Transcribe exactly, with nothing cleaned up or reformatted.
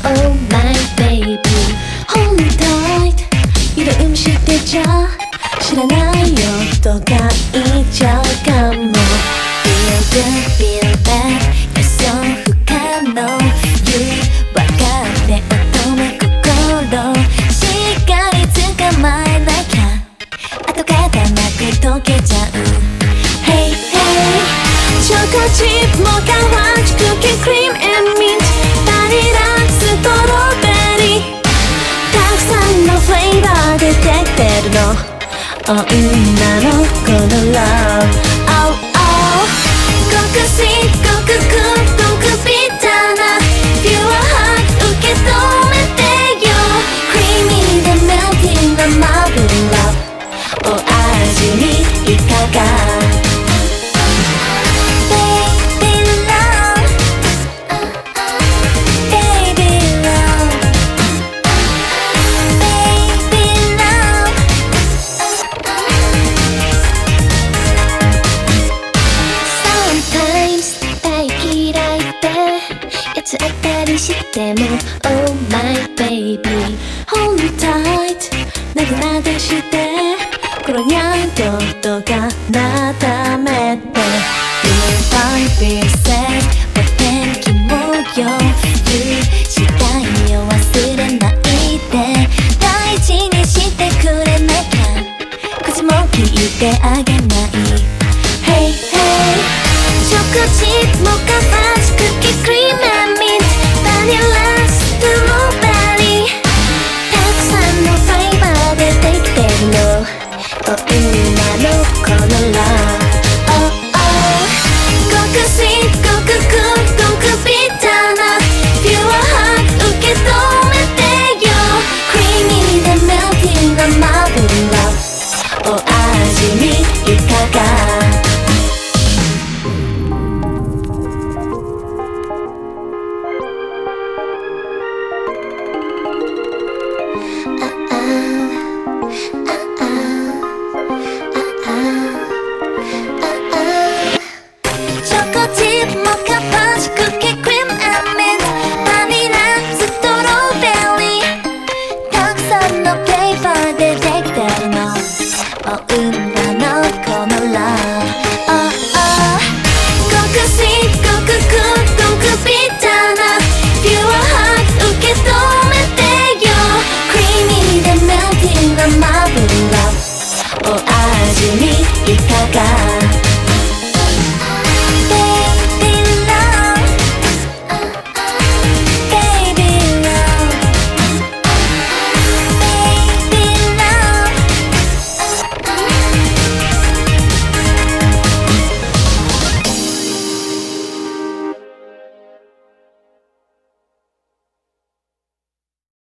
Oh my baby Hold me tight 色意味してちゃ知らないよとか言っちゃうかも Feel good, feel bad 予想不可能 You 分かって乙女心しっかり捕まえなきゃ跡形なく溶けちゃう Hey hey チョコチップモカランチクッキークリーム&ミントバニラストロベリーたくさんのフレーバーでできてるの女の子の Love Oh oh ごくスイートごくクールごくビターな Pure heart 受け止めてよ Creamy で melting な Marble Love お味にいかがつあったりしても Oh my baby Hold me tight なでなでしてコロニャンと音がなだめて Feel fine, feel safe お天気もよYou 次第を忘れないで大事にしてくれなきゃ口も聞いてあげない Hey hey チョコチップモカファンチクッキークリームバニラストロベリーたくさんのフレーバーでできてるの女の子の Love Oh oh ごくスイートごくクールごくビターな Pure heart 受け止めてよ Creamy で melting な Marble Love お味にいかがお味にいかが